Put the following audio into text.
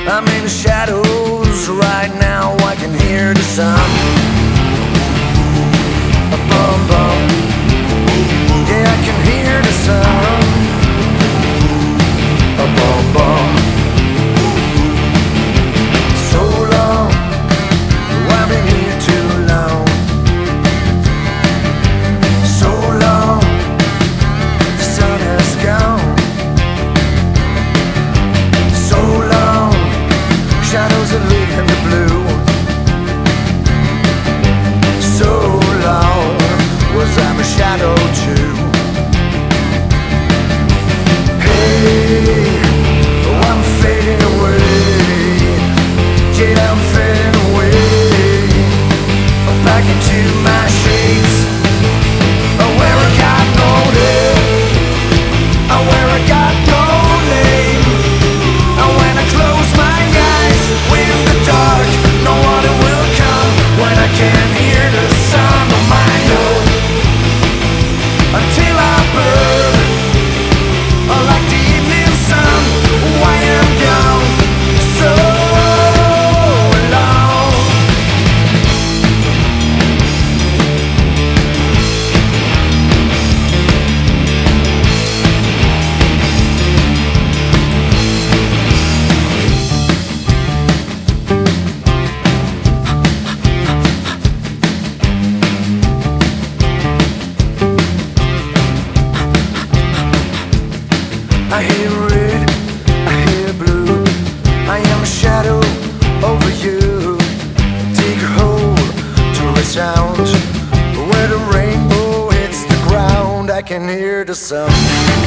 I'm in the shadows right now, I can hear the sun. A bum bum, yeah, I can hear the sun. A bum bum. So long, I've been here too long. So long, the sun has gone. So long, shadows are leaving the blue. So long, was I a shadow too? Hey, oh, I'm fading away. Yeah, I'm fading away. Back into my shades. Where I got no name. Where I got no name. When I close my eyes in the dark, no one will come. When I can't hear the sound of my note, until I burn like the evening sun. Why I'm gone so long. I hear red, I hear blue. I am a shadow over you. Take hold to resound. Where the rainbow hits the ground, I can hear the sound.